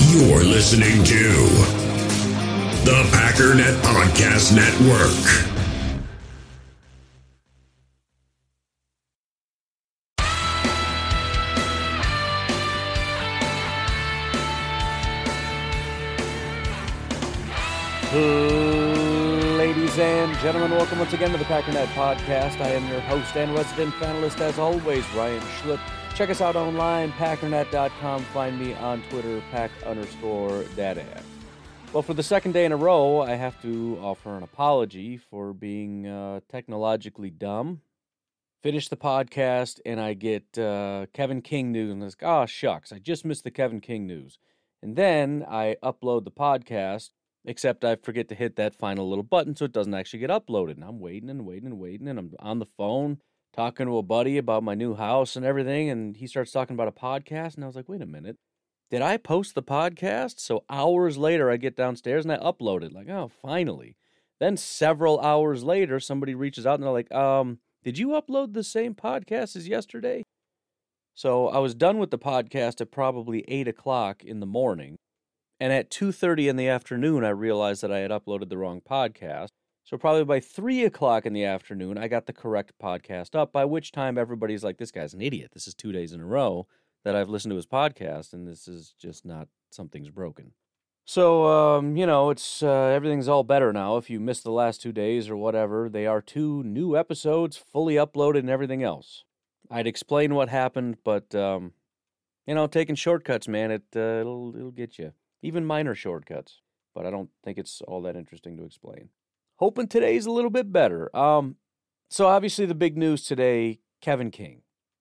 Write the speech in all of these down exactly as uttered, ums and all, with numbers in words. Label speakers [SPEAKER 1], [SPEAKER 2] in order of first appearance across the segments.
[SPEAKER 1] You're listening to the Packernet Podcast Network.
[SPEAKER 2] Ladies and gentlemen, welcome once again to the Packernet Podcast. I am your host and resident panelist, as always, Ryan Schlip. Check us out online, packernet dot com. Find me on Twitter, pack underscore dad. Well, for the second day in a row, I have to offer an apology for being uh, technologically dumb. Finish the podcast, and I get uh, Kevin King news, and it's like, oh, shucks, I just missed the Kevin King news. And then I upload the podcast, except I forget to hit that final little button so it doesn't actually get uploaded. And I'm waiting and waiting and waiting, and I'm on the phone talking to a buddy about my new house and everything, and he starts talking about a podcast, and I was like, wait a minute. Did I post the podcast? So hours later, I get downstairs, and I upload it. Like, oh, finally. Then several hours later, somebody reaches out, and they're like, um, did you upload the same podcast as yesterday? So I was done with the podcast at probably eight o'clock in the morning. And at two thirty in the afternoon, I realized that I had uploaded the wrong podcast. So probably by three o'clock in the afternoon, I got the correct podcast up, by which time everybody's like, this guy's an idiot. This is two days in a row that I've listened to his podcast, and this is just not, something's broken. So, um, you know, it's uh, everything's all better now. If you missed the last two days or whatever, they are two new episodes, fully uploaded and everything else. I'd explain what happened, but, um, you know, taking shortcuts, man, it, uh, it'll, it'll get you. Even minor shortcuts, but I don't think it's all that interesting to explain. Hoping today's a little bit better. Um, so obviously the big news today, Kevin King.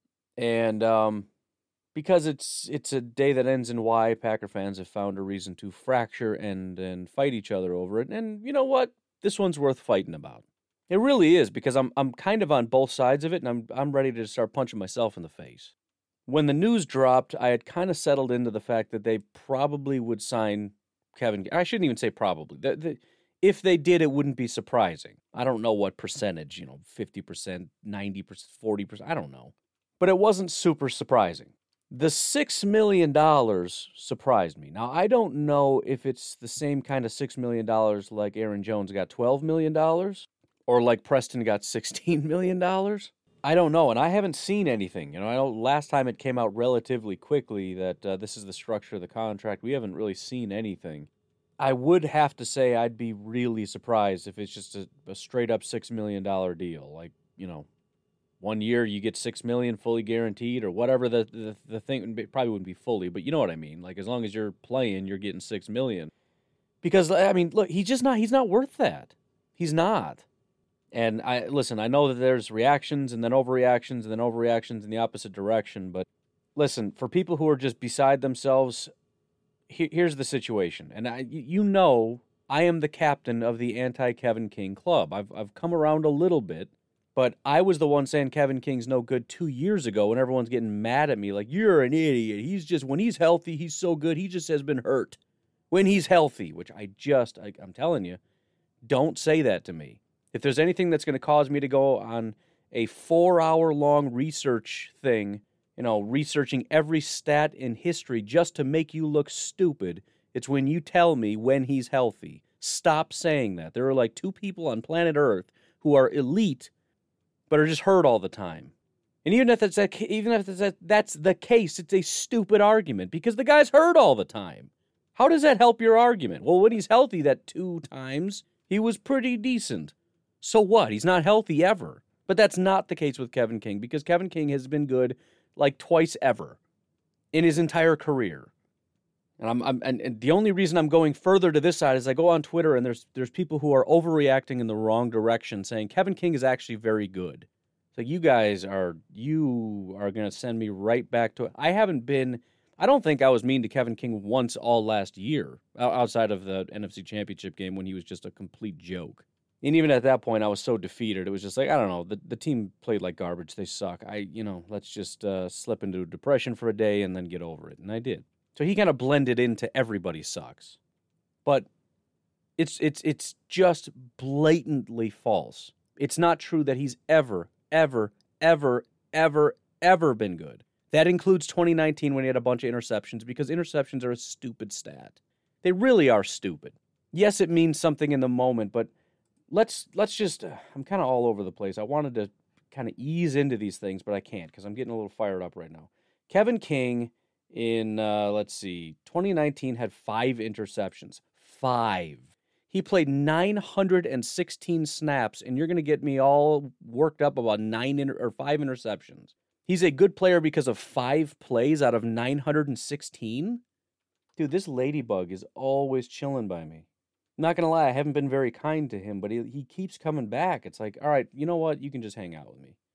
[SPEAKER 2] And um, because it's it's a day that ends in Y, Packer fans have found a reason to fracture and, and fight each other over it. And you know what? This one's worth fighting about. It really is, because I'm I'm kind of on both sides of it, and I'm I'm ready to start punching myself in the face. When the news dropped, I had kind of settled into the fact that they probably would sign Kevin. I shouldn't even say probably. The, the, if they did, it wouldn't be surprising. I don't know what percentage, you know, fifty percent, ninety percent, forty percent, I don't know. But it wasn't super surprising. The six million dollars surprised me. Now, I don't know if it's the same kind of six million dollars like Aaron Jones got twelve million dollars or like Preston got sixteen million dollars. I don't know, and I haven't seen anything. You know, I know last time it came out relatively quickly that uh, this is the structure of the contract. We haven't really seen anything. I would have to say I'd be really surprised if it's just a, a straight-up six million dollars deal. Like, you know, one year you get six million dollars fully guaranteed or whatever the, the, the thing. It probably wouldn't be fully, but you know what I mean. Like, as long as you're playing, you're getting six million dollars. Because, I mean, look, he's just not, he's not worth that. He's not. And I listen, I know that there's reactions and then overreactions and then overreactions in the opposite direction. But listen, for people who are just beside themselves, he, here's the situation. And I, you know, I am the captain of the anti-Kevin King club. I've I've come around a little bit, but I was the one saying Kevin King's no good two years ago when everyone's getting mad at me. Like, you're an idiot. He's just, when he's healthy, he's so good. He just has been hurt. When he's healthy, which I just, I, I'm telling you, don't say that to me. If there's anything that's going to cause me to go on a four-hour-long research thing, you know, researching every stat in history just to make you look stupid, it's when you tell me when he's healthy. Stop saying that. There are like two people on planet Earth who are elite but are just hurt all the time. And even if that's, that, even if that's, that's the case, it's a stupid argument because the guy's hurt all the time. How does that help your argument? Well, when he's healthy that two times, he was pretty decent. So what? He's not healthy ever. But that's not the case with Kevin King because Kevin King has been good like twice ever in his entire career. And I'm, I'm and, and the only reason I'm going further to this side is I go on Twitter and there's there's people who are overreacting in the wrong direction saying Kevin King is actually very good. So you guys are you are going to send me right back to it. I haven't been I don't think I was mean to Kevin King once all last year outside of the N F C Championship game when he was just a complete joke. And even at that point, I was so defeated. It was just like, I don't know, the, the team played like garbage. They suck. I, you know, let's just uh, slip into a depression for a day and then get over it. And I did. So he kind of blended into everybody sucks. But it's it's it's just blatantly false. It's not true that he's ever, ever, ever, ever, ever been good. That includes twenty nineteen when he had a bunch of interceptions, because interceptions are a stupid stat. They really are stupid. Yes, it means something in the moment, but let's let's just, uh, I'm kind of all over the place. I wanted to kind of ease into these things, but I can't because I'm getting a little fired up right now. Kevin King in, uh, let's see, twenty nineteen had five interceptions. Five. He played nine hundred sixteen snaps, and you're going to get me all worked up about nine inter- or five interceptions. He's a good player because of five plays out of nine hundred sixteen? Dude, this ladybug is always chilling by me. I'm not going to lie, I haven't been very kind to him, but he, he keeps coming back. It's like, all right, you know what? You can just hang out with me.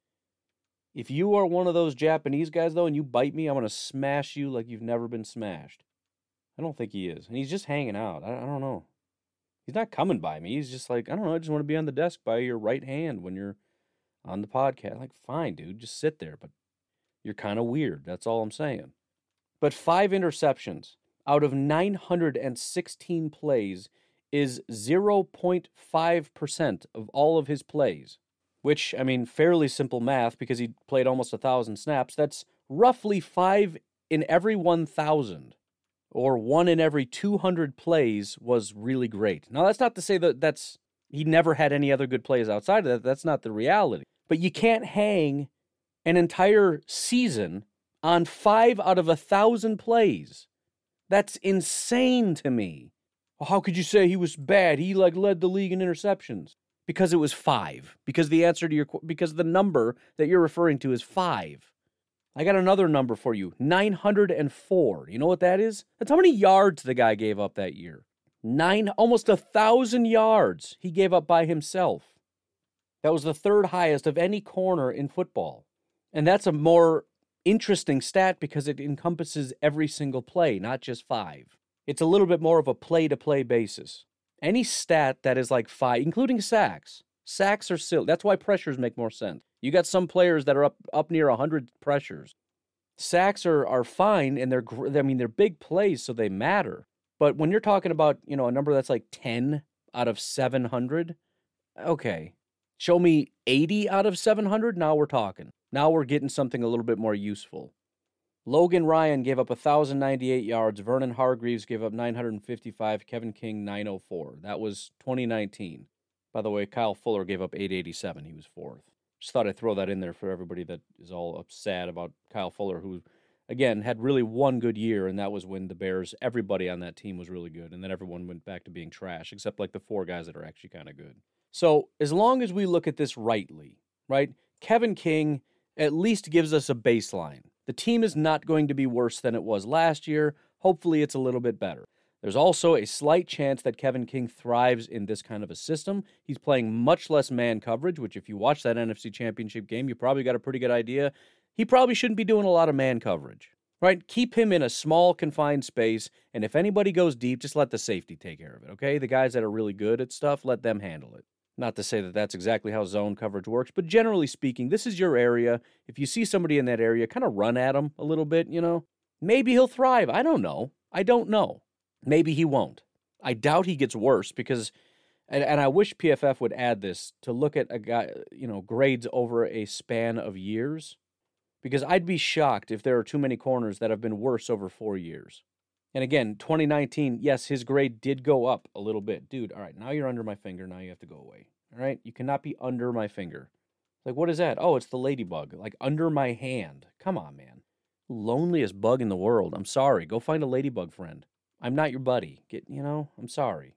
[SPEAKER 2] If you are one of those Japanese guys, though, and you bite me, I'm going to smash you like you've never been smashed. I don't think he is. And he's just hanging out. I, I don't know. He's not coming by me. He's just like, I don't know, I just want to be on the desk by your right hand when you're on the podcast. Like, fine, dude, just sit there. But you're kind of weird. That's all I'm saying. But five interceptions out of nine hundred sixteen plays is zero point five percent of all of his plays. Which, I mean, fairly simple math because he played almost one thousand snaps. That's roughly five in every one thousand. Or one in every two hundred plays was really great. Now, that's not to say that that's he never had any other good plays outside of that. That's not the reality. But you can't hang an entire season on five out of a thousand plays. That's insane to me. How could you say he was bad? He like led the league in interceptions. Because it was five. Because the answer to your because the number that you're referring to is five. I got another number for you, nine hundred four. You know what that is? That's how many yards the guy gave up that year. Nine, almost a thousand yards he gave up by himself. That was the third highest of any corner in football. And that's a more interesting stat because it encompasses every single play, not just five. It's a little bit more of a play-to-play basis. Any stat that is like five, including sacks. Sacks are silly. That's why pressures make more sense. You got some players that are up up near one hundred pressures. Sacks are are fine, and they're I mean they're big plays, so they matter. But when you're talking about, you know, a number that's like ten out of seven hundred, okay. Show me eighty out of seven hundred, now we're talking. Now we're getting something a little bit more useful. Logan Ryan gave up one thousand ninety-eight yards. Vernon Hargreaves gave up nine hundred fifty-five. Kevin King, nine oh four. That was twenty nineteen. By the way, Kyle Fuller gave up eight eighty-seven. He was fourth. Just thought I'd throw that in there for everybody that is all upset about Kyle Fuller, who, again, had really one good year, and that was when the Bears, everybody on that team was really good, and then everyone went back to being trash, except like the four guys that are actually kind of good. So as long as we look at this rightly, right, Kevin King at least gives us a baseline. The team is not going to be worse than it was last year. Hopefully it's a little bit better. There's also a slight chance that Kevin King thrives in this kind of a system. He's playing much less man coverage, which if you watch that N F C Championship game, you probably got a pretty good idea. He probably shouldn't be doing a lot of man coverage, right? Keep him in a small, confined space, and if anybody goes deep, just let the safety take care of it, okay? The guys that are really good at stuff, let them handle it. Not to say that that's exactly how zone coverage works, but generally speaking, this is your area. If you see somebody in that area, kind of run at him a little bit, you know? Maybe he'll thrive. I don't know. I don't know. Maybe he won't. I doubt he gets worse because, and, and I wish P F F would add this to look at a guy, you know, grades over a span of years, because I'd be shocked if there are too many corners that have been worse over four years. And again, twenty nineteen, yes, his grade did go up a little bit. Dude, all right, now you're under my finger. Now you have to go away. All right? You cannot be under my finger. Like, what is that? Oh, it's the ladybug. Like, under my hand. Come on, man. Loneliest bug in the world. I'm sorry. Go find a ladybug friend. I'm not your buddy. Get, you know, I'm sorry.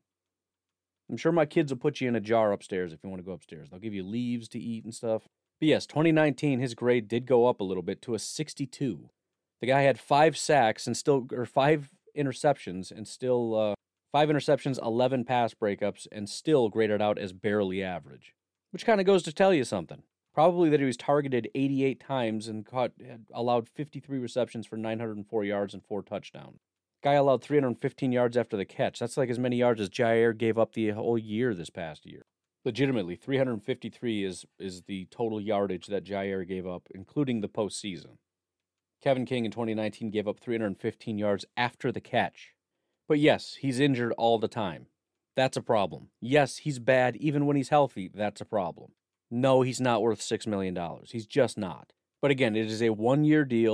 [SPEAKER 2] I'm sure my kids will put you in a jar upstairs if you want to go upstairs. They'll give you leaves to eat and stuff. But yes, twenty nineteen, his grade did go up a little bit to a sixty-two. The guy had five sacks and still, or five interceptions and still, uh, five interceptions, eleven pass breakups, and still graded out as barely average. Which kind of goes to tell you something. Probably that he was targeted eighty-eight times and caught, had allowed fifty-three receptions for nine hundred four yards and four touchdowns. Guy allowed three hundred fifteen yards after the catch. That's like as many yards as Jair gave up the whole year this past year. Legitimately, three hundred fifty-three is is the total yardage that Jair gave up, including the postseason. Kevin King in twenty nineteen gave up three hundred fifteen yards after the catch. But yes, he's injured all the time. That's a problem. Yes, he's bad even when he's healthy. That's a problem. No, he's not worth six million dollars. He's just not. But again, it is a one-year deal.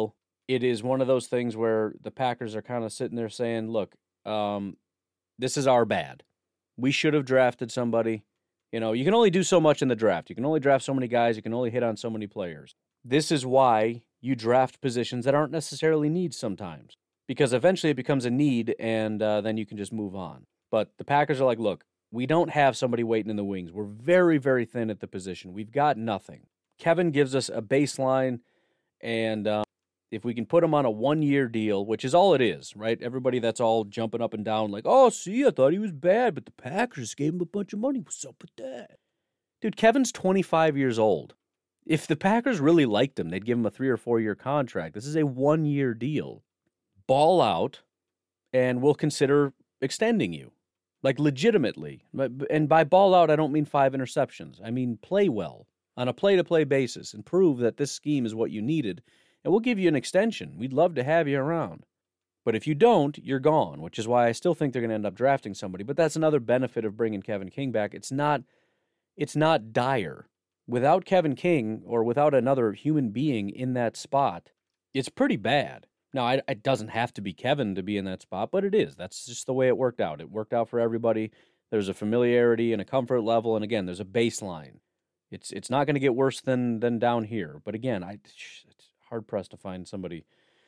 [SPEAKER 2] it is one of those things where the Packers are kind of sitting there saying, look, um, this is our bad. We should have drafted somebody. You know, you can only do so much in the draft. You can only draft so many guys. You can only hit on so many players. This is why you draft positions that aren't necessarily needs sometimes, because eventually it becomes a need, and uh, then you can just move on. But the Packers are like, look, we don't have somebody waiting in the wings. We're very, very thin at the position. We've got nothing. Kevin gives us a baseline, and um, if we can put him on a one-year deal, which is all it is, right? Everybody that's all jumping up and down like, oh, see, I thought he was bad, but the Packers gave him a bunch of money. What's up with that? Dude, Kevin's twenty-five years old. If the Packers really liked him, they'd give him a three- or four-year contract. This is a one-year deal. Ball out, and we'll consider extending you. Like, legitimately. And by ball out, I don't mean five interceptions. I mean play well on a play-to-play basis and prove that this scheme is what you needed, and we'll give you an extension. We'd love to have you around. But if you don't, you're gone, which is why I still think they're going to end up drafting somebody. But that's another benefit of bringing Kevin King back. It's not, it's not dire. Without Kevin King or without another human being in that spot, it's pretty bad. Now, I, it doesn't have to be Kevin to be in that spot, but it is. That's just the way it worked out. It worked out for everybody. There's a familiarity and a comfort level, and again, there's a baseline. It's it's not going to get worse than than down here. But again, I it's hard-pressed to find somebody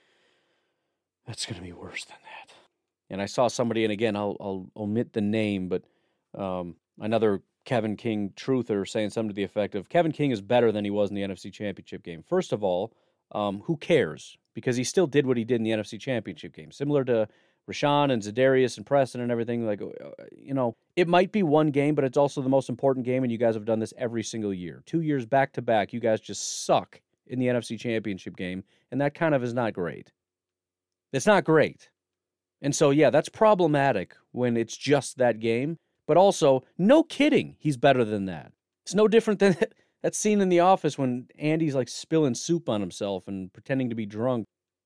[SPEAKER 2] that's going to be worse than that. And I saw somebody, and again, I'll, I'll omit the name, but um, another Kevin King truther saying something to the effect of, Kevin King is better than he was in the N F C Championship game. First of all, um, who cares? Because he still did what he did in the N F C Championship game. Similar to Rashawn and Za'Darius and Preston and everything. Like, you know, it might be one game, but it's also the most important game, and you guys have done this every single year. Two years back-to-back, you guys just suck in the N F C Championship game, and that kind of is not great. It's not great. And so, yeah, that's problematic when it's just that game. But also, no kidding, he's better than that. It's no different than that scene in The Office when Andy's like spilling soup on himself and pretending to be drunk.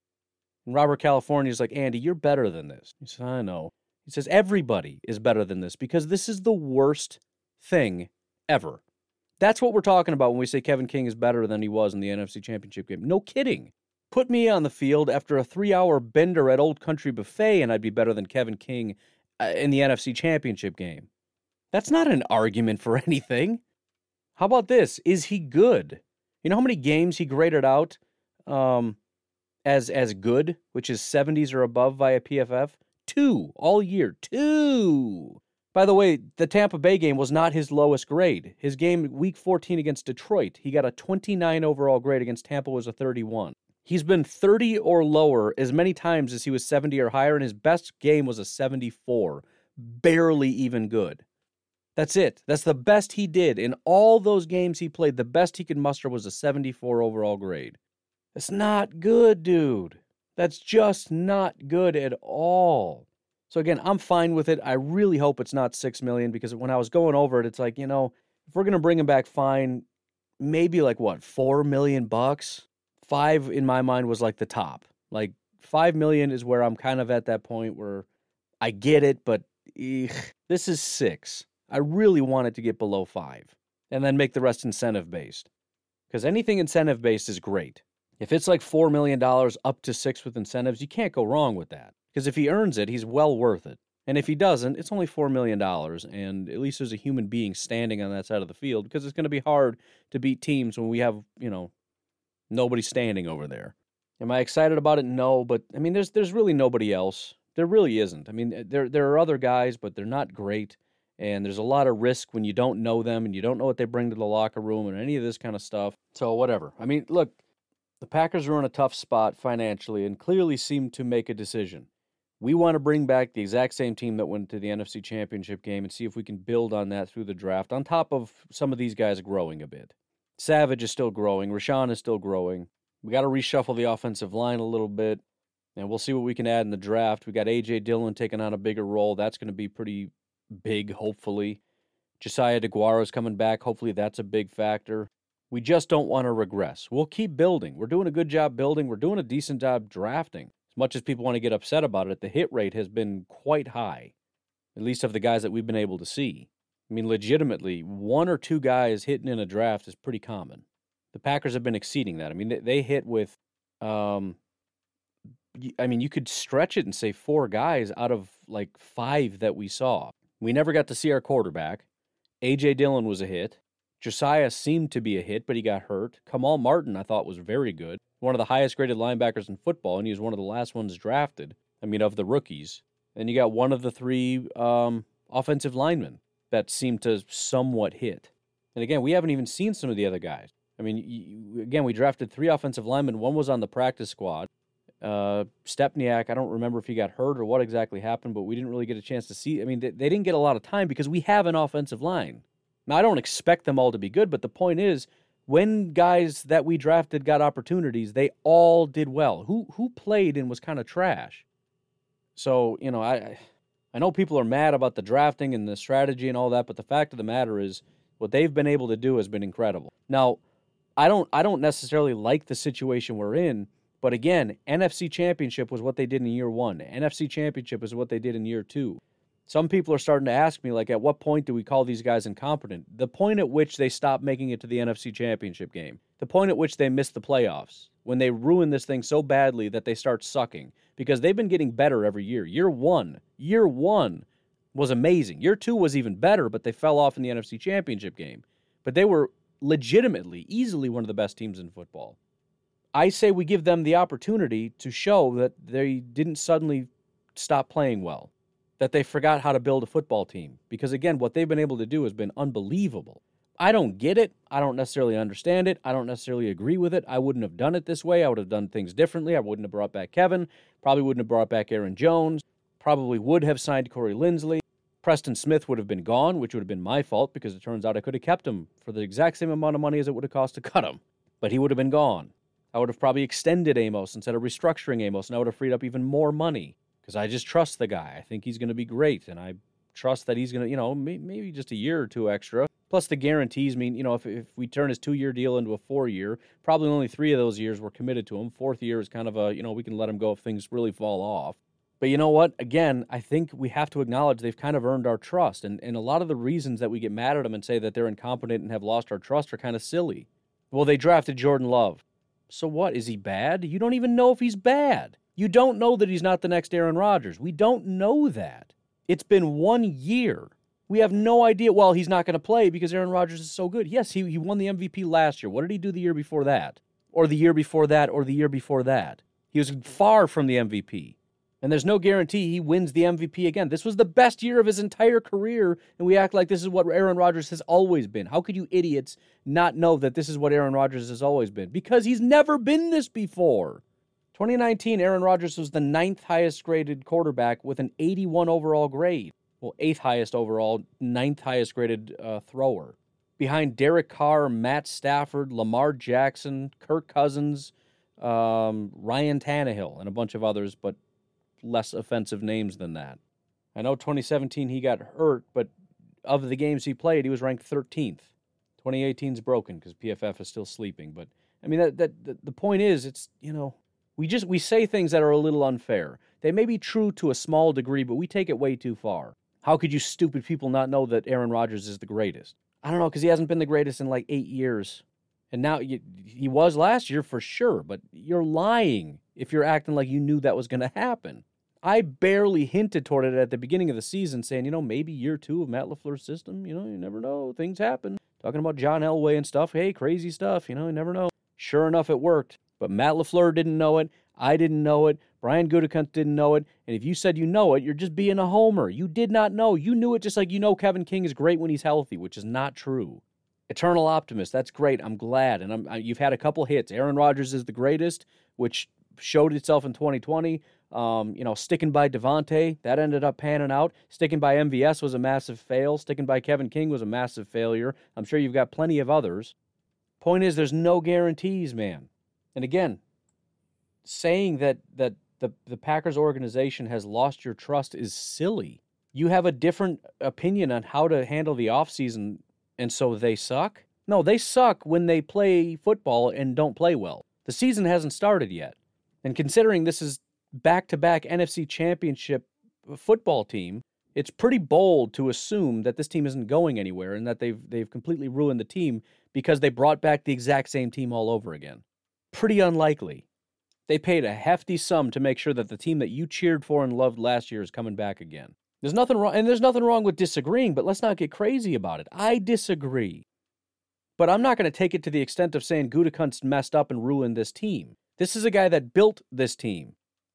[SPEAKER 2] And Robert California's like, Andy, you're better than this. He says, I know. He says, everybody is better than this because this is the worst thing ever. That's what we're talking about when we say Kevin King is better than he was in the N F C Championship game. No kidding. Put me on the field after a three-hour bender at Old Country Buffet, and I'd be better than Kevin King in the N F C Championship game. That's not an argument for anything. How about this? Is he good? You know how many games he graded out um, as as good, which is seventies or above via P F F? Two all year. Two. By the way, the Tampa Bay game was not his lowest grade. His game week fourteen against Detroit, he got a twenty-nine overall grade. Against Tampa was a thirty-one. He's been thirty or lower as many times as he was seventy or higher, and his best game was a seventy-four. Barely even good. That's it. That's the best he did. In all those games he played, the best he could muster was a seventy-four overall grade. That's not good, dude. That's just not good at all. So again, I'm fine with it. I really hope it's not six million dollars because when I was going over it, it's like, you know, if we're going to bring him back, fine, maybe like what, four million bucks? Five in my mind was like the top. Like five million is where I'm kind of at that point where I get it, but eek, this is six. I really want it to get below five and then make the rest incentive based because anything incentive based is great. If it's like four million dollars up to six with incentives, you can't go wrong with that because if he earns it, he's well worth it. And if he doesn't, it's only four million dollars and at least there's a human being standing on that side of the field because it's going to be hard to beat teams when we have, you know, nobody standing over there. Am I excited about it? No, but I mean, there's there's really nobody else. There really isn't. I mean, there there are other guys, but they're not great. And there's a lot of risk when you don't know them and you don't know what they bring to the locker room and any of this kind of stuff. So whatever. I mean, look, the Packers are in a tough spot financially and clearly seem to make a decision. We want to bring back the exact same team that went to the N F C Championship game and see if we can build on that through the draft, on top of some of these guys growing a bit. Savage is still growing. Rashawn is still growing. We got to reshuffle the offensive line a little bit, and we'll see what we can add in the draft. We got A J Dillon taking on a bigger role. That's going to be pretty big, hopefully. Josiah DeGuara's coming back. Hopefully that's a big factor. We just don't want to regress. We'll keep building. We're doing a good job building. We're doing a decent job drafting. As much as people want to get upset about it, the hit rate has been quite high, at least of the guys that we've been able to see. I mean, legitimately, one or two guys hitting in a draft is pretty common. The Packers have been exceeding that. I mean, they, they hit with um, I mean, you could stretch it and say four guys out of like five that we saw. We never got to see our quarterback. A J Dillon was a hit. Josiah seemed to be a hit, but he got hurt. Kamal Martin, I thought, was very good. One of the highest graded linebackers in football, and he was one of the last ones drafted. I mean, of the rookies. And you got one of the three um, offensive linemen that seemed to somewhat hit. And again, we haven't even seen some of the other guys. I mean, you, again, we drafted three offensive linemen. One was on the practice squad. Uh, Stepniak, I don't remember if he got hurt or what exactly happened, but we didn't really get a chance to see. I mean, they, they didn't get a lot of time because we have an offensive line. Now, I don't expect them all to be good, but the point is, when guys that we drafted got opportunities, they all did well. Who who played and was kind of trash? So, you know, I I know people are mad about the drafting and the strategy and all that, but the fact of the matter is, what they've been able to do has been incredible. Now, I don't I don't necessarily like the situation we're in, but again, N F C Championship was what they did in year one. N F C Championship is what they did in year two. Some people are starting to ask me, like, at what point do we call these guys incompetent? The point at which they stop making it to the N F C Championship game. The point at which they miss the playoffs. When they ruin this thing so badly that they start sucking. Because they've been getting better every year. Year one, year one was amazing. Year two was even better, but they fell off in the N F C Championship game. But they were legitimately, easily one of the best teams in football. I say we give them the opportunity to show that they didn't suddenly stop playing well. That they forgot how to build a football team. Because, again, what they've been able to do has been unbelievable. I don't get it. I don't necessarily understand it. I don't necessarily agree with it. I wouldn't have done it this way. I would have done things differently. I wouldn't have brought back Kevin. Probably wouldn't have brought back Aaron Jones. Probably would have signed Corey Linsley. Preston Smith would have been gone, which would have been my fault because it turns out I could have kept him for the exact same amount of money as it would have cost to cut him. But he would have been gone. I would have probably extended Amos instead of restructuring Amos, and I would have freed up even more money. Because I just trust the guy. I think he's going to be great, and I trust that he's going to, you know, maybe just a year or two extra. Plus the guarantees mean, you know, if if we turn his two-year deal into a four-year, probably only three of those years were committed to him. Fourth year is kind of a, you know, we can let him go if things really fall off. But you know what? Again, I think we have to acknowledge they've kind of earned our trust. And, and a lot of the reasons that we get mad at them and say that they're incompetent and have lost our trust are kind of silly. Well, they drafted Jordan Love. So what? Is he bad? You don't even know if he's bad. You don't know that he's not the next Aaron Rodgers. We don't know that. It's been one year. We have no idea. Well, he's not going to play because Aaron Rodgers is so good. Yes, he, he won the M V P last year. What did he do the year before that? Or the year before that, or the year before that? He was far from the M V P. And there's no guarantee he wins the M V P again. This was the best year of his entire career, and we act like this is what Aaron Rodgers has always been. How could you idiots not know that this is what Aaron Rodgers has always been? Because he's never been this before. twenty nineteen, Aaron Rodgers was the ninth highest graded quarterback with an eighty-one overall grade. Well, eighth highest overall, ninth highest graded uh, thrower. Behind Derek Carr, Matt Stafford, Lamar Jackson, Kirk Cousins, um, Ryan Tannehill, and a bunch of others, but less offensive names than that. I know twenty seventeen he got hurt, but of the games he played, he was ranked thirteenth. twenty eighteen's broken because P F F is still sleeping. But, I mean, that, that, that the point is, it's, you know, We just we say things that are a little unfair. They may be true to a small degree, but we take it way too far. How could you stupid people not know that Aaron Rodgers is the greatest? I don't know, because he hasn't been the greatest in like eight years. And now you, he was last year for sure, but you're lying if you're acting like you knew that was going to happen. I barely hinted toward it at the beginning of the season, saying, you know, maybe year two of Matt LaFleur's system, you know, you never know, things happen. Talking about John Elway and stuff, hey, crazy stuff, you know, you never know. Sure enough, it worked. But Matt LaFleur didn't know it. I didn't know it. Brian Gutekunst didn't know it. And if you said you know it, you're just being a homer. You did not know. You knew it just like you know Kevin King is great when he's healthy, which is not true. Eternal optimist. That's great. I'm glad. And I'm, I, you've had a couple hits. Aaron Rodgers is the greatest, which showed itself in twenty twenty. Um, you know, sticking by Devontae, that ended up panning out. Sticking by M V S was a massive fail. Sticking by Kevin King was a massive failure. I'm sure you've got plenty of others. Point is, there's no guarantees, man. And again, saying that that the, the Packers organization has lost your trust is silly. You have a different opinion on how to handle the offseason, and so they suck? No, they suck when they play football and don't play well. The season hasn't started yet. And considering this is back-to-back N F C Championship football team, it's pretty bold to assume that this team isn't going anywhere and that they've they've completely ruined the team because they brought back the exact same team all over again. Pretty unlikely. They paid a hefty sum to make sure that the team that you cheered for and loved last year is coming back again. There's nothing wrong, and there's nothing wrong with disagreeing, but let's not get crazy about it. I disagree. But I'm not going to take it to the extent of saying Gutekunst messed up and ruined this team. This is a guy that built this team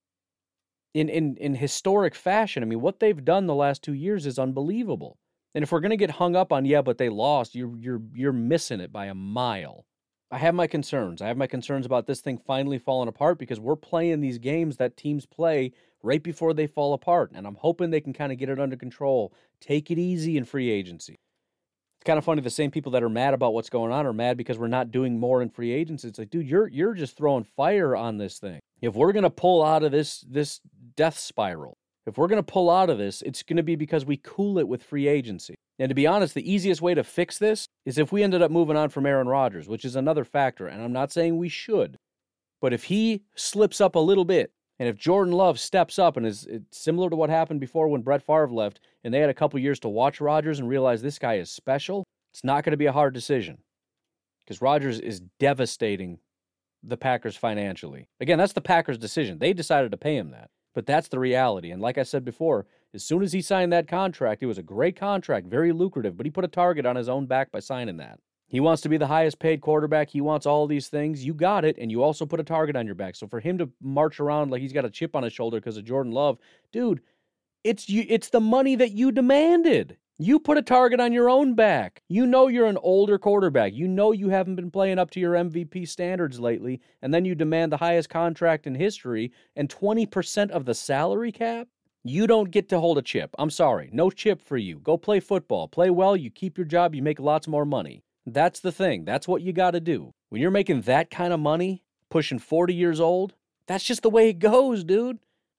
[SPEAKER 2] in, in, in historic fashion. I mean, what they've done the last two years is unbelievable. And if we're going to get hung up on, yeah, but they lost, you're, you're, you're missing it by a mile. I have my concerns. I have my concerns about this thing finally falling apart because we're playing these games that teams play right before they fall apart. And I'm hoping they can kind of get it under control. Take it easy in free agency. It's kind of funny, the same people that are mad about what's going on are mad because we're not doing more in free agency. It's like, dude, you're you're just throwing fire on this thing. If we're going to pull out of this this death spiral, if we're going to pull out of this, it's going to be because we cool it with free agency. And to be honest, the easiest way to fix this is if we ended up moving on from Aaron Rodgers, which is another factor, and I'm not saying we should. But if he slips up a little bit, and if Jordan Love steps up and is similar to what happened before when Brett Favre left, and they had a couple years to watch Rodgers and realize this guy is special, it's not going to be a hard decision. Because Rodgers is devastating the Packers financially. Again, that's the Packers' decision. They decided to pay him that. But that's the reality. And like I said before, as soon as he signed that contract, it was a great contract, very lucrative, but he put a target on his own back by signing that. He wants to be the highest paid quarterback. He wants all these things. You got it, and you also put a target on your back. So for him to march around like he's got a chip on his shoulder because of Jordan Love, dude, it's you, it's the money that you demanded. You put a target on your own back. You know you're an older quarterback. You know you haven't been playing up to your M V P standards lately, and then you demand the highest contract in history and twenty percent of the salary cap? You don't get to hold a chip. I'm sorry. No chip for you. Go play football. Play well, you keep your job, you make lots more money. That's the thing. That's what you got to do. When you're making that kind of money, pushing forty years old, that's just the way it goes, dude.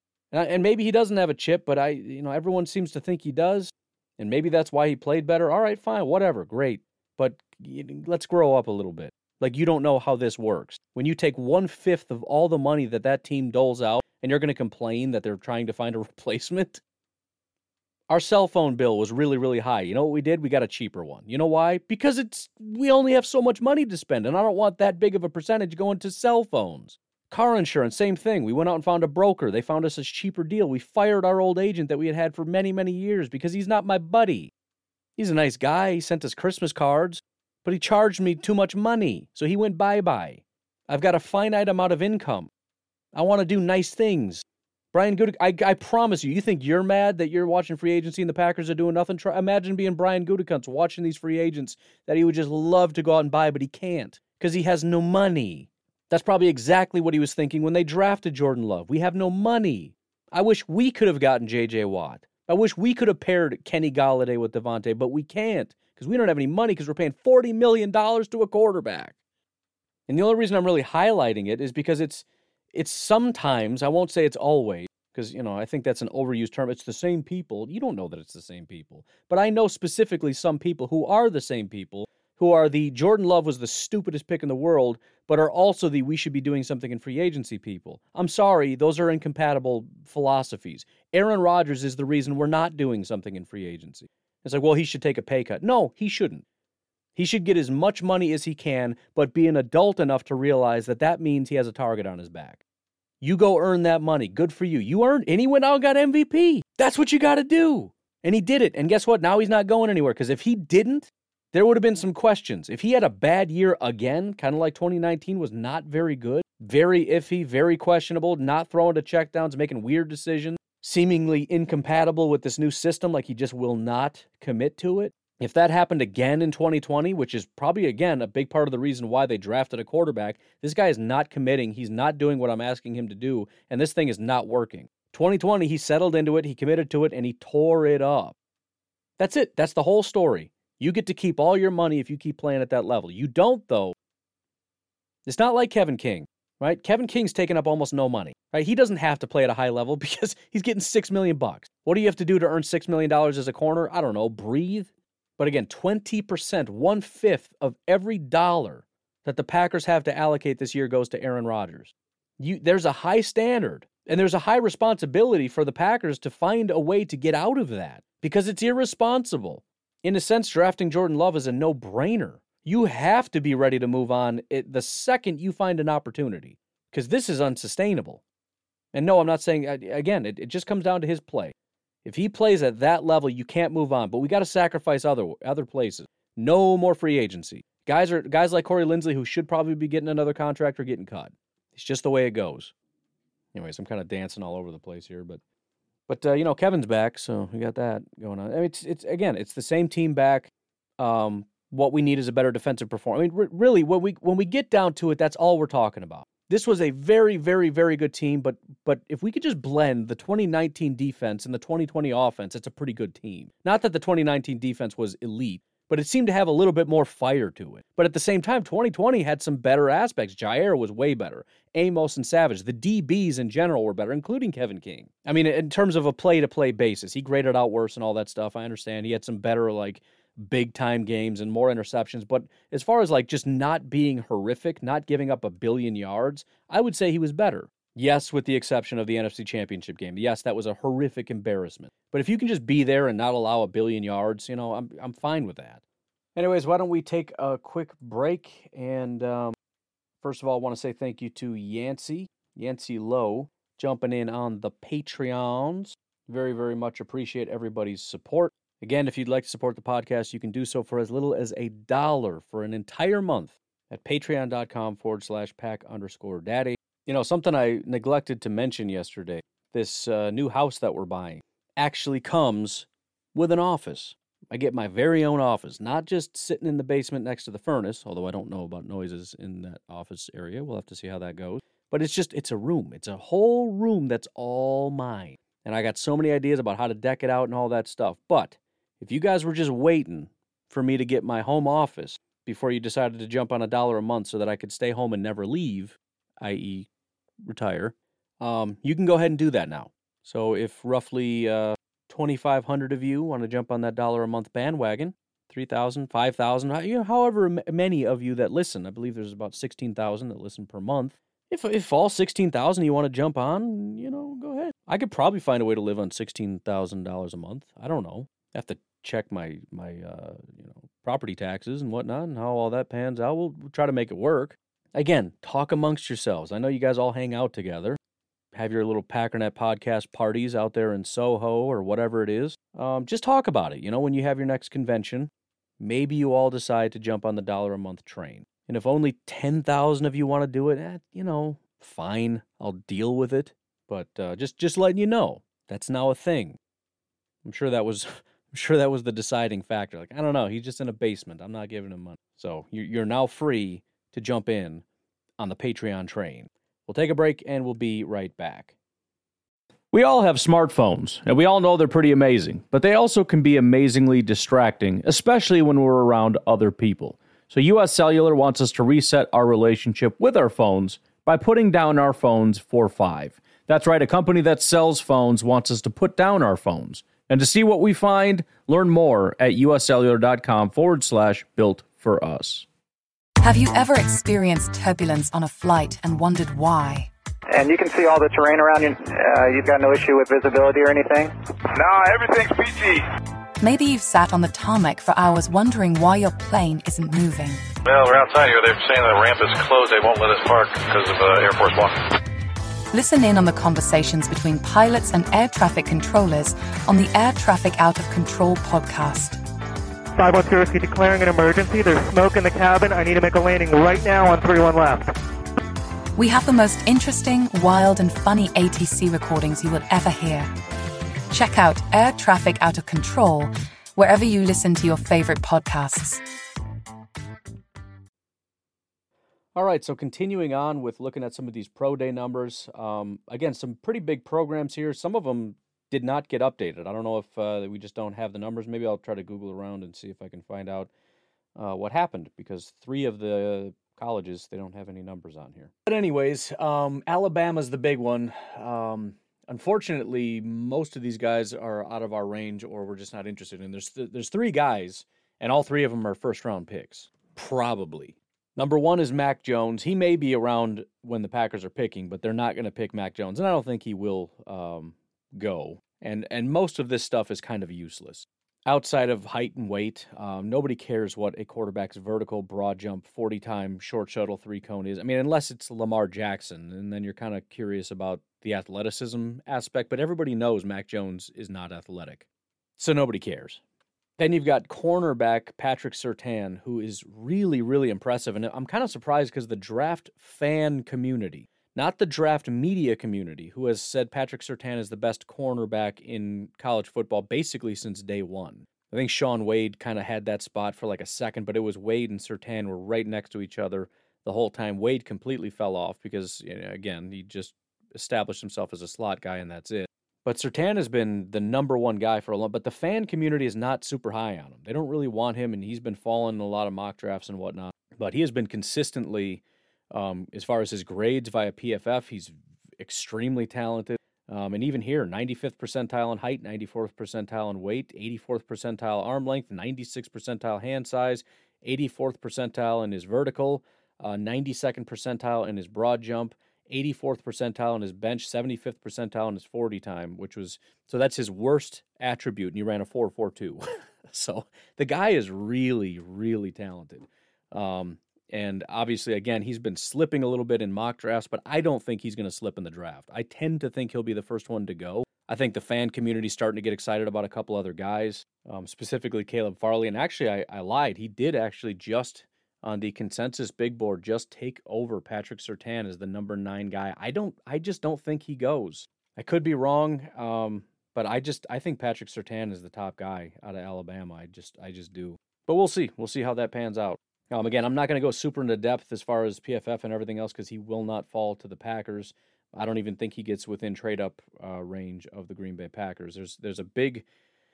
[SPEAKER 2] And maybe he doesn't have a chip, but I, you know, everyone seems to think he does. And maybe that's why he played better. All right, fine, whatever, great. But let's grow up a little bit. Like, you don't know how this works. When you take one-fifth of all the money that that team doles out, and you're going to complain that they're trying to find a replacement? Our cell phone bill was really, really high. You know what we did? We got a cheaper one. You know why? Because it's we only have so much money to spend, and I don't want that big of a percentage going to cell phones. Car insurance, same thing. We went out and found a broker. They found us a cheaper deal. We fired our old agent that we had had for many, many years because he's not my buddy. He's a nice guy. He sent us Christmas cards, but he charged me too much money, so he went bye-bye. I've got a finite amount of income. I want to do nice things. Brian Gutekunst, I, I promise you, you think you're mad that you're watching free agency and the Packers are doing nothing? Try, imagine being Brian Gutekunst watching these free agents that he would just love to go out and buy, but he can't because he has no money. That's probably exactly what he was thinking when they drafted Jordan Love. We have no money. I wish we could have gotten J J Watt. I wish we could have paired Kenny Golladay with Devontae, but we can't because we don't have any money because we're paying forty million dollars to a quarterback. And the only reason I'm really highlighting it is because it's it's sometimes, I won't say it's always, because, you know, I think that's an overused term. It's the same people. You don't know that it's the same people. But I know specifically some people who are the same people, who are the Jordan Love was the stupidest pick in the world, but are also the we should be doing something in free agency people. I'm sorry, those are incompatible philosophies. Aaron Rodgers is the reason we're not doing something in free agency. It's like, well, he should take a pay cut. No, he shouldn't. He should get as much money as he can, but be an adult enough to realize that that means he has a target on his back. You go earn that money. Good for you. You earned, and he went out and got M V P. That's what you got to do. And he did it. And guess what? Now he's not going anywhere, because if he didn't, there would have been some questions. If he had a bad year again, kind of like twenty nineteen was not very good, very iffy, very questionable, not throwing to checkdowns, making weird decisions, seemingly incompatible with this new system, like he just will not commit to it. If that happened again in twenty twenty, which is probably, again, a big part of the reason why they drafted a quarterback, this guy is not committing. He's not doing what I'm asking him to do, and this thing is not working. twenty twenty, he settled into it, he committed to it, and he tore it up. That's it. That's the whole story. You get to keep all your money if you keep playing at that level. You don't, though. It's not like Kevin King, right? Kevin King's taking up almost no money, right? He doesn't have to play at a high level because he's getting six million dollars bucks. What do you have to do to earn six million dollars as a corner? I don't know, breathe. But again, twenty percent, one-fifth of every dollar that the Packers have to allocate this year goes to Aaron Rodgers. You, there's a high standard, and there's a high responsibility for the Packers to find a way to get out of that because it's irresponsible. In a sense, drafting Jordan Love is a no-brainer. You have to be ready to move on it, the second you find an opportunity. because this is unsustainable. And no, I'm not saying, again, it, it just comes down to his play. If he plays at that level, you can't move on. But we got to sacrifice other other places. No more free agency. Guys are guys like Corey Linsley, who should probably be getting another contract, or getting cut. It's just the way it goes. Anyways, I'm kind of dancing all over the place here, but but uh, you know, Kevin's back, so we got that going on. I mean, it's it's again, it's the same team back. Um, what we need is a better defensive performance. I mean, r- really, when we when we get down to it, that's all we're talking about. This was a very, very, very good team, but but if we could just blend the twenty nineteen defense and the twenty twenty offense, it's a pretty good team. Not that the twenty nineteen defense was elite, but it seemed to have a little bit more fire to it. But at the same time, twenty twenty had some better aspects. Jair was way better. Amos and Savage. The D Bs in general were better, including Kevin King. I mean, in terms of a play-to-play basis, he graded out worse and all that stuff. I understand. He had some better, like, big-time games and more interceptions. But as far as, like, just not being horrific, not giving up a billion yards, I would say he was better. Yes, with the exception of the N F C Championship game. Yes, that was a horrific embarrassment. But if you can just be there and not allow a billion yards, you know, I'm I'm fine with that. Anyways, why don't we take a quick break? And um, first of all, I want to say thank you to Yancey, Yancey Lowe, jumping in on the Patreons. Very, very much appreciate everybody's support. Again, if you'd like to support the podcast, you can do so for as little as a dollar for an entire month at patreon.com forward slash pack underscore daddy. You know, something I neglected to mention yesterday, this uh, new house that we're buying actually comes with an office. I get my very own office, not just sitting in the basement next to the furnace, although I don't know about noises in that office area. We'll have to see how that goes. But it's just, it's a room. It's a whole room that's all mine. And I got so many ideas about how to deck it out and all that stuff. But if you guys were just waiting for me to get my home office before you decided to jump on a dollar a month so that I could stay home and never leave, that is retire, um, you can go ahead and do that now. So if roughly uh, twenty-five hundred of you want to jump on that dollar a month bandwagon, three thousand, five thousand, you know, however many of you that listen, I believe there's about sixteen thousand that listen per month. If if all sixteen thousand you want to jump on, you know, go ahead. I could probably find a way to live on sixteen thousand dollars a month. I don't know. I have to check my my uh, you know, property taxes and whatnot and how all that pans out. We'll, we'll try to make it work. Again, talk amongst yourselves. I know you guys all hang out together. Have your little Packernet podcast parties out there in Soho or whatever it is. Um, just talk about it. You know, when you have your next convention, maybe you all decide to jump on the dollar a month train. And if only ten thousand of you want to do it, eh, you know, fine. I'll deal with it. But uh, just just letting you know, that's now a thing. I'm sure that was I'm sure that was the deciding factor. Like, I don't know, he's just in a basement. I'm not giving him money. So you're now free to jump in on the Patreon train. We'll take a break, and we'll be right back. We all have smartphones, and we all know they're pretty amazing, but they also can be amazingly distracting, especially when we're around other people. So U S Cellular wants us to reset our relationship with our phones by putting down our phones for five. That's right, a company that sells phones wants us to put down our phones. And to see what we find, learn more at uscellular.com forward slash built for us.
[SPEAKER 3] Have you ever experienced turbulence on a flight and wondered why?
[SPEAKER 4] And you can see all the terrain around you. Uh, you've got no issue with visibility or anything?
[SPEAKER 5] No, everything's P G.
[SPEAKER 3] Maybe you've sat on the tarmac for hours wondering why your plane isn't moving.
[SPEAKER 5] Well, we're outside here. They're saying the ramp is closed. They won't let us park because of uh, Air Force One.
[SPEAKER 3] Listen in on the conversations between pilots and air traffic controllers on the Air Traffic Out of Control podcast.
[SPEAKER 4] five one zero, declaring an emergency. There's smoke in the cabin. I need to make a landing right now on three one left.
[SPEAKER 3] We have the most interesting, wild, and funny A T C recordings you will ever hear. Check out Air Traffic Out of Control wherever you listen to your favorite podcasts.
[SPEAKER 2] All right, so continuing on with looking at some of these pro day numbers. Um, again, some pretty big programs here. Some of them did not get updated. I don't know if uh, we just don't have the numbers. Maybe I'll try to Google around and see if I can find out uh, what happened, because three of the colleges, they don't have any numbers on here. But anyways, um, Alabama's the big one. Um, unfortunately, most of these guys are out of our range, or we're just not interested in. There's th- there's three guys, and all three of them are first-round picks, probably. Number one is Mac Jones. He may be around when the Packers are picking, but they're not going to pick Mac Jones, and I don't think he will um, go. And and most of this stuff is kind of useless. outside of height and weight, um, nobody cares what a quarterback's vertical broad jump forty-time short shuttle three-cone is. I mean, unless it's Lamar Jackson, and then you're kind of curious about the athleticism aspect, but everybody knows Mac Jones is not athletic, so nobody cares. Then you've got cornerback Patrick Surtain, who is really, really impressive, and I'm kind of surprised because the draft fan community, not the draft media community, who has said Patrick Surtain is the best cornerback in college football basically since day one. I think Shaun Wade kind of had that spot for like a second, but it was Wade and Surtain were right next to each other the whole time. Wade completely fell off because, you know, again, he just established himself as a slot guy, and that's it. But Surtain has been the number one guy for a long, but the fan community is not super high on him. They don't really want him, and he's been falling in a lot of mock drafts and whatnot. But he has been consistently... Um, as far as his grades via P F F, he's extremely talented. Um, and even here, ninety-fifth percentile in height, ninety-fourth percentile in weight, eighty-fourth percentile arm length, ninety-sixth percentile hand size, eighty-fourth percentile in his vertical, uh, ninety-second percentile in his broad jump, eighty-fourth percentile in his bench, seventy-fifth percentile in his forty time, which was, so that's his worst attribute, and he ran a four four two. So the guy is really, really talented. Um, And obviously, again, he's been slipping a little bit in mock drafts, but I don't think he's going to slip in the draft. I tend to think he'll be the first one to go. I think the fan community's starting to get excited about a couple other guys, um, specifically Caleb Farley. And actually, I, I lied. He did actually just, on the consensus big board, just take over Patrick Surtain as the number nine guy. I don't. I just don't think he goes. I could be wrong, um, but I just I think Patrick Surtain is the top guy out of Alabama. I just I just do. But we'll see. We'll see how that pans out. Um, again, I'm not going to go super into depth as far as P F F and everything else because he will not fall to the Packers. I don't even think he gets within trade-up uh, range of the Green Bay Packers. There's there's a big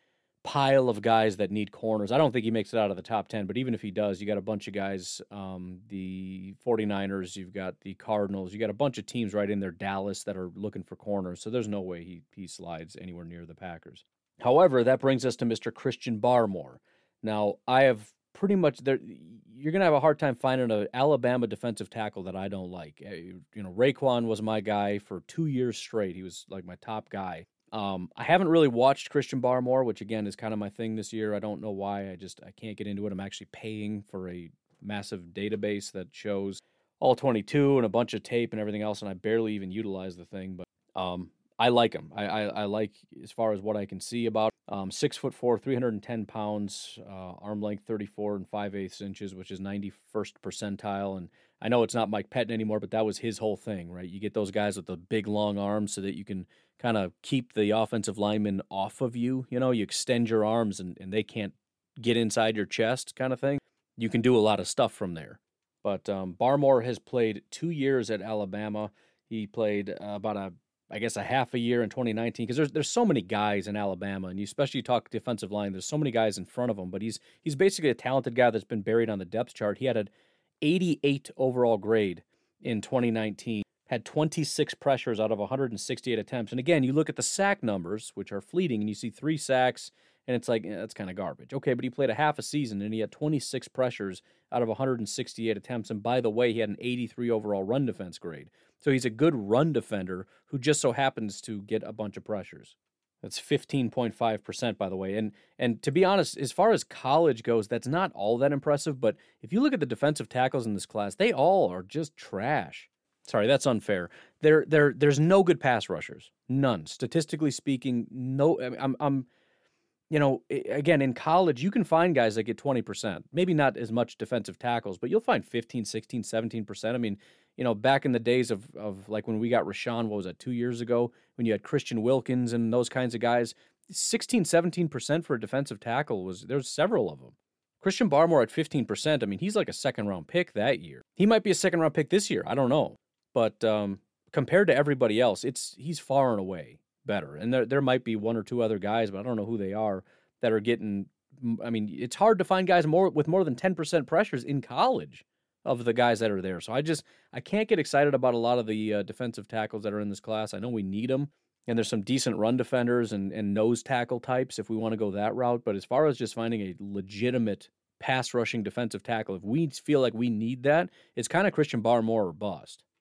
[SPEAKER 2] pile of guys that need corners. I don't think he makes it out of the top ten, but even if he does, you got a bunch of guys, um, the 49ers, you've got the Cardinals, you got a bunch of teams right in there, Dallas, that are looking for corners, so there's no way he, he slides anywhere near the Packers. However, that brings us to Mister Christian Barmore. Now, I have pretty much there. You're gonna have a hard time finding an Alabama defensive tackle that I don't like. You know, Raekwon was my guy for two years straight. He was like my top guy. Um, I haven't really watched Christian Barmore, which again is kind of my thing this year. I don't know why. I just I can't get into it. I'm actually paying for a massive database that shows all twenty-two and a bunch of tape and everything else, and I barely even utilize the thing. But um, I like him. I, I I like as far as what I can see about. Um, six foot four, three hundred ten pounds, uh, arm length thirty-four and five eighths inches, which is ninety-first percentile. And I know it's not Mike Pettin anymore, but that was his whole thing, right? You get those guys with the big long arms so that you can kind of keep the offensive lineman off of you. You know, you extend your arms and, and they can't get inside your chest kind of thing. You can do a lot of stuff from there. But um, Barmore has played two years at Alabama. He played uh, about a I guess a half a year in twenty nineteen, because there's there's so many guys in Alabama, and you especially talk defensive line, there's so many guys in front of him, but he's he's basically a talented guy that's been buried on the depth chart. He had an eighty-eight overall grade in twenty nineteen, had twenty-six pressures out of one hundred sixty-eight attempts. And again, you look at the sack numbers, which are fleeting, and you see three sacks, and it's like, eh, that's kind of garbage. Okay, but he played a half a season, and he had twenty-six pressures out of one hundred sixty-eight attempts, and by the way, he had an eighty-three overall run defense grade. So he's a good run defender who just so happens to get a bunch of pressures. That's fifteen point five percent, by the way. And and to be honest, as far as college goes, that's not all that impressive. But if you look at the defensive tackles in this class, they all are just trash. Sorry, that's unfair. There, there, there's no good pass rushers. None. Statistically speaking, no. I'm, I'm, you know, again, in college, you can find guys that get twenty percent. Maybe not as much defensive tackles, but you'll find fifteen, sixteen, seventeen percent. I mean, you know, back in the days of, of like when we got Rashawn, what was that, two years ago, when you had Christian Wilkins and those kinds of guys, sixteen, seventeen percent for a defensive tackle was, there's several of them. Christian Barmore at fifteen percent, I mean, he's like a second-round pick that year. He might be a second-round pick this year. I don't know. But um, compared to everybody else, it's he's far and away better. And there there might be one or two other guys, but I don't know who they are, that are getting, I mean, it's hard to find guys more with more than ten percent pressures in college of the guys that are there. So I just, I can't get excited about a lot of the uh, defensive tackles that are in this class. I know we need them, and there's some decent run defenders and, and nose tackle types if we want to go that route. But as far as just finding a legitimate pass rushing defensive tackle, if we feel like we need that, it's kind of Christian Barmore or bust.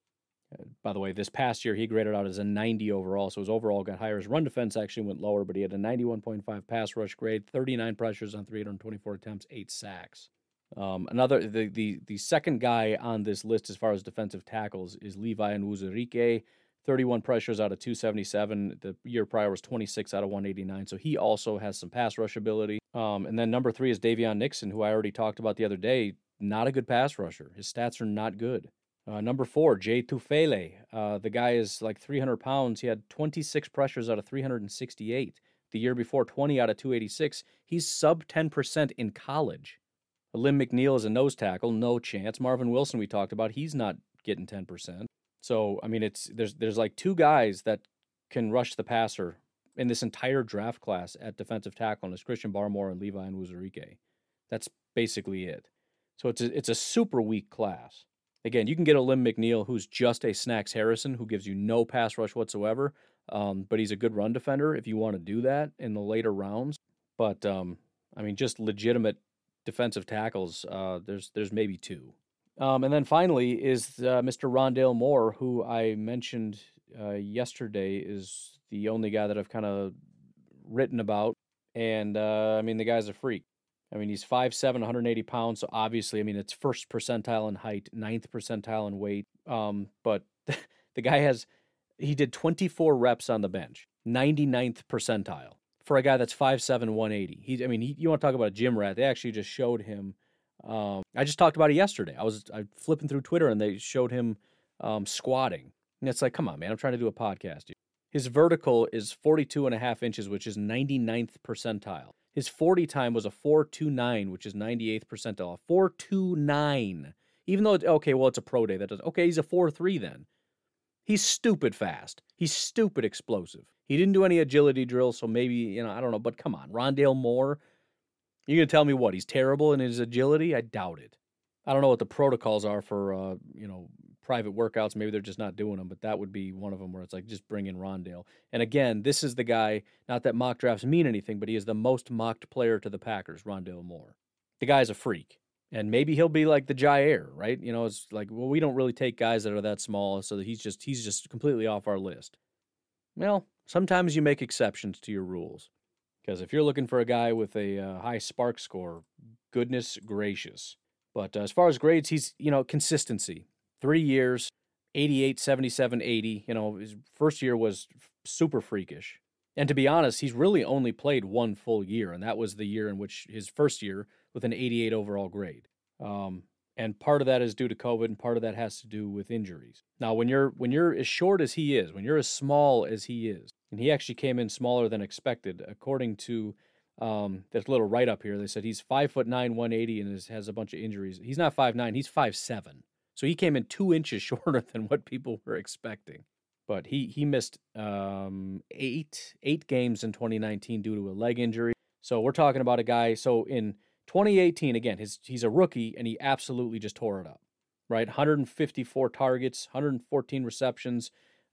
[SPEAKER 2] Uh, by the way, this past year, he graded out as a ninety overall, so his overall got higher. His run defense actually went lower, but he had a ninety-one point five pass rush grade, thirty-nine pressures on three hundred twenty-four attempts, eight sacks. Um, another, the, the the second guy on this list as far as defensive tackles is Levi Onwuzurike, thirty-one pressures out of two seventy-seven. The year prior was twenty-six out of one eighty-nine, so he also has some pass rush ability. Um, and then number three is Davion Nixon, who I already talked about the other day. Not a good pass rusher. His stats are not good. Uh, number four, Jay Tufele. Uh, the guy is like three hundred pounds. He had twenty-six pressures out of three hundred sixty-eight. The year before, twenty out of two eighty-six. He's sub ten percent in college. Lim McNeil is a nose tackle, no chance. Marvin Wilson we talked about, he's not getting ten percent. So, I mean, it's there's there's like two guys that can rush the passer in this entire draft class at defensive tackle, and it's Christian Barmore and Levi Onwuzurike. That's basically it. So it's a, it's a super weak class. Again, you can get a Lim McNeil who's just a Snacks Harrison who gives you no pass rush whatsoever, um, but he's a good run defender if you want to do that in the later rounds. But, um, I mean, just legitimate defensive tackles, uh, there's there's maybe two. Um, and then finally is uh, Mister Rondale Moore, who I mentioned uh, yesterday is the only guy that I've kind of written about. And, uh, I mean, the guy's a freak. I mean, he's five seven, one hundred eighty pounds, so obviously, I mean, it's first percentile in height, ninth percentile in weight. Um, but the guy has, he did twenty-four reps on the bench, ninety-ninth percentile. For a guy that's five seven, one eighty. He, I mean, he, you want to talk about a gym rat. They actually just showed him. Um, I just talked about it yesterday. I was I flipping through Twitter, and they showed him um, squatting. And it's like, come on, man, I'm trying to do a podcast here. His vertical is forty-two and a half inches, which is ninety-ninth percentile. His forty time was a four two nine, which is ninety-eighth percentile. four two nine. Even though, it, okay, well, it's a pro day. That does okay, he's a four three then. He's stupid fast. He's stupid explosive. He didn't do any agility drills, so maybe, you know, I don't know. But come on, Rondale Moore, you're going to tell me what? He's terrible in his agility? I doubt it. I don't know what the protocols are for, uh, you know, private workouts. Maybe they're just not doing them, but that would be one of them where it's like, just bring in Rondale. And again, this is the guy, not that mock drafts mean anything, but he is the most mocked player to the Packers, Rondale Moore. The guy's a freak. And maybe he'll be like the Jair, right? You know, it's like, well, we don't really take guys that are that small, so he's just he's just completely off our list. Well, sometimes you make exceptions to your rules. Because if you're looking for a guy with a uh, high spark score, goodness gracious. But uh, as far as grades, he's, you know, consistency. Three years, eighty-eight, seventy-seven, eighty. You know, his first year was super freakish. And to be honest, he's really only played one full year, and that was the year in which his first year with an eighty-eight overall grade. Um, and part of that is due to COVID, and part of that has to do with injuries. Now, when you're when you're as short as he is, when you're as small as he is, and he actually came in smaller than expected, according to um, this little write-up here, they said he's five foot nine, one eighty, and is, has a bunch of injuries. He's not five nine, he's five seven. So he came in two inches shorter than what people were expecting. But he he missed um, eight eight games in twenty nineteen due to a leg injury. So we're talking about a guy. So in twenty eighteen, again, his he's a rookie, and he absolutely just tore it up, right? one hundred fifty-four targets, one hundred fourteen receptions,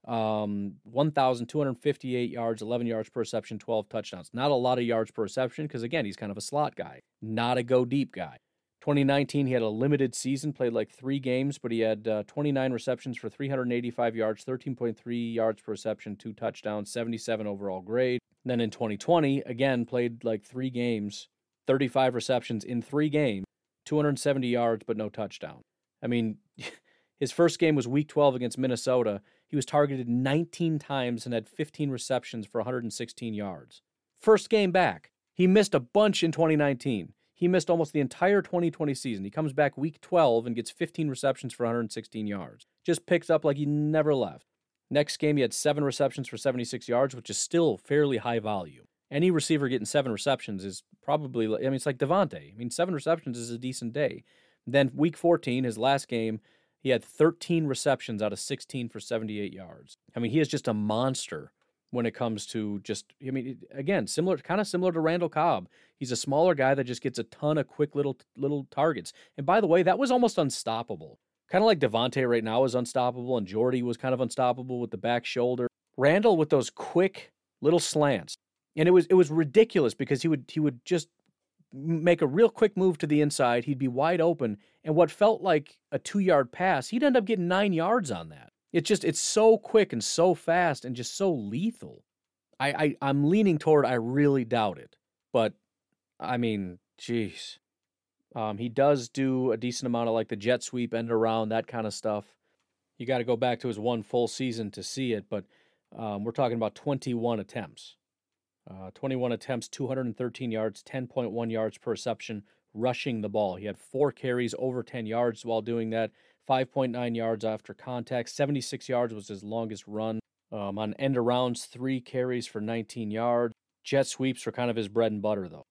[SPEAKER 2] um, one thousand two hundred fifty-eight yards, eleven yards per reception, twelve touchdowns. Not a lot of yards per reception because, again, he's kind of a slot guy, not a go-deep guy. twenty nineteen, he had a limited season, played like three games, but he had uh, twenty-nine receptions for three hundred eighty-five yards, thirteen point three yards per reception, two touchdowns, seventy-seven overall grade. And then in twenty twenty, again, played like three games, thirty-five receptions in three games, two hundred seventy yards, but no touchdown. I mean, his first game was week twelve against Minnesota. He was targeted nineteen times and had fifteen receptions for one hundred sixteen yards. First game back. He missed a bunch in twenty nineteen. He missed almost the entire twenty twenty season. He comes back week twelve and gets fifteen receptions for one hundred sixteen yards. Just picks up like he never left. Next game, he had seven receptions for seventy-six yards, which is still fairly high volume. Any receiver getting seven receptions is probably, I mean, it's like Devontae. I mean, seven receptions is a decent day. Then week fourteen, his last game, he had thirteen receptions out of sixteen for seventy-eight yards. I mean, he is just a monster when it comes to just, I mean, again, similar, kind of similar to Randall Cobb. He's a smaller guy that just gets a ton of quick little little targets. And by the way, that was almost unstoppable. Kind of like Devontae right now is unstoppable, and Jordy was kind of unstoppable with the back shoulder. Randall with those quick little slants. And it was it was ridiculous because he would he would just make a real quick move to the inside. He'd be wide open, and what felt like a two-yard pass, he'd end up getting nine yards on that. It's just, it's so quick and so fast and just so lethal. I, I, I'm leaning toward I really doubt it. But, I mean, geez. Um, he does do a decent amount of like the jet sweep, end around, that kind of stuff. You got to go back to his one full season to see it, but um, we're talking about twenty-one attempts. Uh, twenty-one attempts, two hundred thirteen yards, ten point one yards per reception, rushing the ball. He had four carries over ten yards while doing that, five point nine yards after contact, seventy-six yards was his longest run. Um, on end arounds, three carries for nineteen yards. Jet sweeps were kind of his bread and butter, though.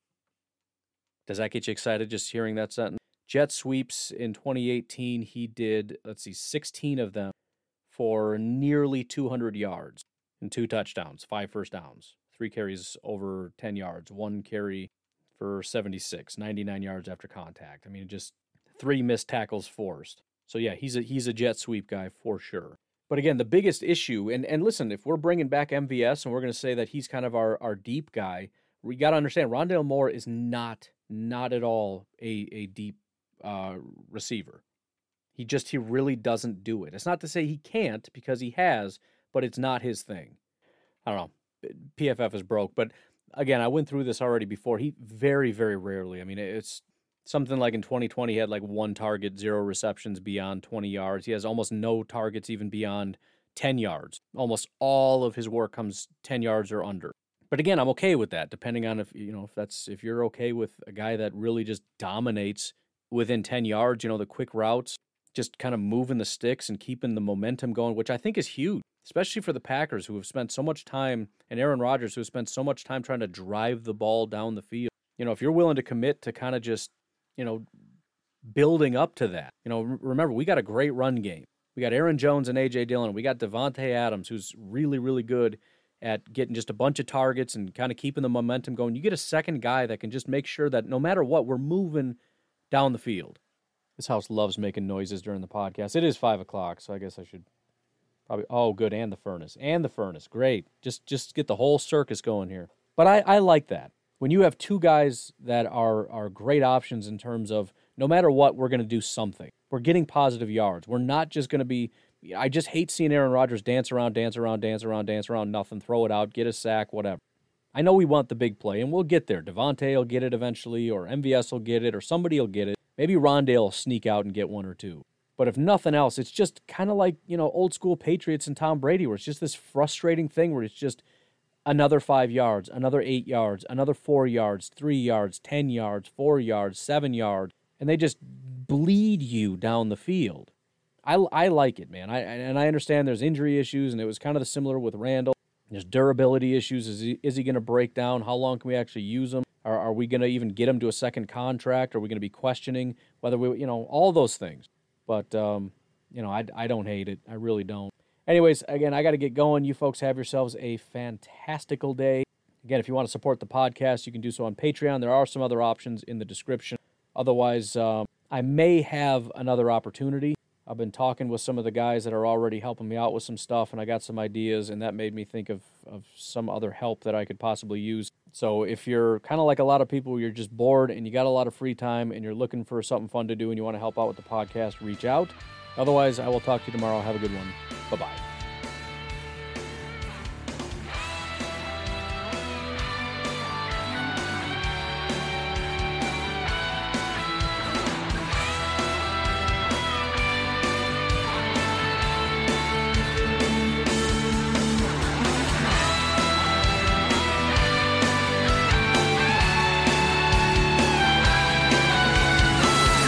[SPEAKER 2] Does that get you excited just hearing that sentence? Jet sweeps in twenty eighteen, he did, let's see, sixteen of them for nearly two hundred yards and two touchdowns, five first downs, three carries over ten yards, one carry for seventy-six, ninety-nine yards after contact. I mean, just three missed tackles forced. So yeah, he's a he's a jet sweep guy for sure. But again, the biggest issue, and, and listen, if we're bringing back M V S and we're going to say that he's kind of our, our deep guy, we got to understand Rondale Moore is not, not at all a, a deep uh, receiver. He just, he really doesn't do it. It's not to say he can't, because he has, but it's not his thing. I don't know. P F F is broke, but again, I went through this already before. He very, very rarely, I mean, it's something like in twenty twenty, he had like one target, zero receptions beyond twenty yards. He has almost no targets even beyond ten yards. Almost all of his work comes ten yards or under. But again, I'm okay with that, depending on if, you know, if that's, if you're okay with a guy that really just dominates within ten yards, you know, the quick routes, just kind of moving the sticks and keeping the momentum going, which I think is huge, especially for the Packers, who have spent so much time, and Aaron Rodgers, who has spent so much time trying to drive the ball down the field. You know, if you're willing to commit to kind of just, you know, building up to that. You know, remember, we got a great run game. We got Aaron Jones and A J Dillon. We got Devontae Adams, who's really, really good at getting just a bunch of targets and kind of keeping the momentum going. You get a second guy that can just make sure that no matter what, we're moving down the field. This house loves making noises during the podcast. It is five o'clock, so I guess I should probably, oh, good, and the furnace. And the furnace, great. Just just get the whole circus going here. But I, I like that. When you have two guys that are, are great options in terms of no matter what, we're going to do something. We're getting positive yards. We're not just going to be, I just hate seeing Aaron Rodgers dance around, dance around, dance around, dance around, nothing, throw it out, get a sack, whatever. I know we want the big play, and we'll get there. Devontae will get it eventually, or M V S will get it, or somebody will get it. Maybe Rondale will sneak out and get one or two. But if nothing else, it's just kind of like, you know, old school Patriots and Tom Brady, where it's just this frustrating thing where it's just another five yards, another eight yards, another four yards, three yards, ten yards, four yards, seven yards, and they just bleed you down the field. I, I like it, man. I and I understand there's injury issues, and it was kind of similar with Randall. There's durability issues. Is he, is he going to break down? How long can we actually use him? Are, are we going to even get him to a second contract? Are we going to be questioning whether we, you know, all those things? But, um, you know, I, I don't hate it. I really don't. Anyways, again, I got to get going. You folks have yourselves a fantastical day. Again, if you want to support the podcast, you can do so on Patreon. There are some other options in the description. Otherwise, um, I may have another opportunity. I've been talking with some of the guys that are already helping me out with some stuff, and I got some ideas, and that made me think of, of some other help that I could possibly use. So if you're kind of like a lot of people, you're just bored and you got a lot of free time and you're looking for something fun to do and you want to help out with the podcast, reach out. Otherwise, I will talk to you tomorrow. Have a good one. Bye-bye.